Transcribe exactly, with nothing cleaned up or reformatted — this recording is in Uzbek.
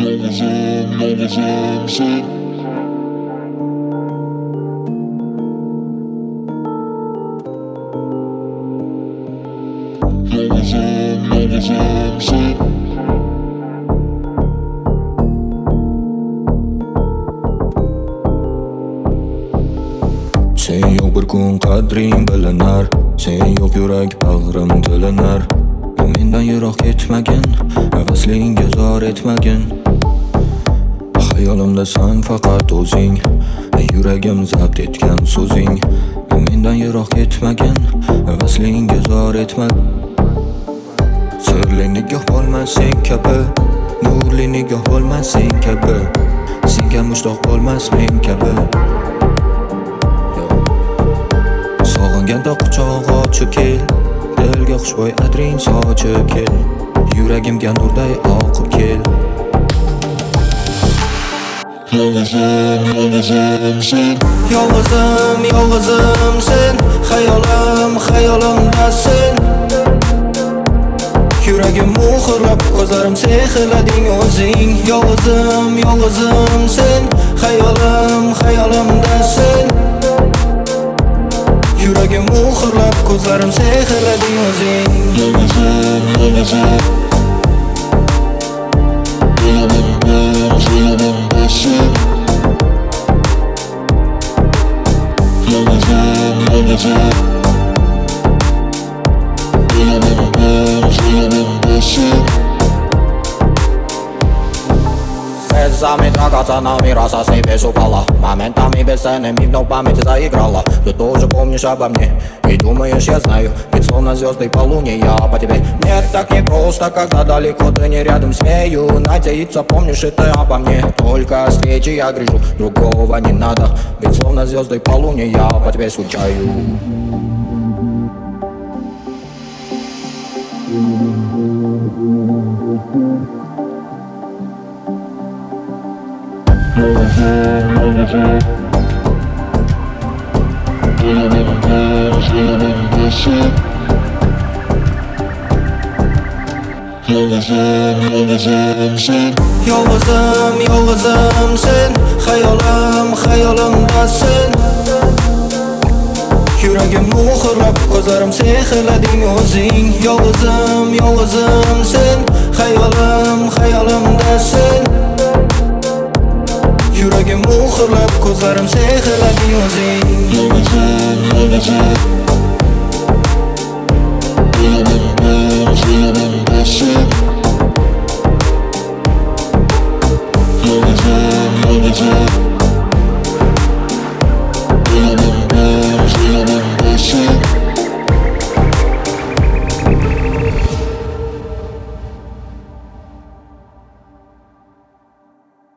Yolguzum, yolguzum sen. Yolguzum, yolguzum sen. Sen yo'q bir kun qadring bilinar, sen yo'q yurak bag'rim tilinar. Mendan yiroq ketmagin, havasliingga zor etmagin. Xayolimdasan faqat o'zing, yuragim zabt etgan so'zing. Mendan yiroq ketmagin, havasliingga zor etmagin. Sirli nigoh bo'lmas sen kabi, nurli nigoh bo'lmas sen kabi, senga mushtoq bo'lmas men kabi. Sog'inganda quchoq ochib kel, dilga xushbo'y atring sochib kel, yuragimga nurday oqib kel. Yolguzum, yolguzum sen. Yolg'izim, yolg'izim sen, xayolim, xayolimdasan. Yuragim muhrlab, ko'zlarim sehrlading o'zing. Yolg'izim, yolg'izim sen, xayolim, xayolimdasan. Yuragim muhrlab, ko'zlarim sehrlading o'zing. Yolguzum, yolguzum. Xayolimdan, xayolimdasan. Yolguzum, yolguzum. Xayolimdan, xayolimdasan. Слезами драгоценными росами без упала, моментами бесценными вновь память заиграла. Ты тоже помнишь обо мне и думаешь, я знаю, ведь словно звезды полуния я по тебе. Нет, так не просто, когда далеко ты не рядом. Смею надеяться, помнишь и ты обо мне. Только встречи я грижу, другого не надо, ведь словно звезды полуния я по тебе скучаю. Yolguzum, yolguzum. Xayolimdan, xayolimdasan. Yolguzum, yolguzum sen. Yolg'izim, yolg'izim sen, xayolim, xayolimdasan. Yuragim muhrlab, ko'zlarim sehrlading o'zing. Yolg'izim, yolg'izim sen, xayolim, xayolimdasan. Yuragim muhrlab, ko'zlarim sehrlading o'zing. Yolguzum, yolguzum. Xayolimdan, xayolimdasan.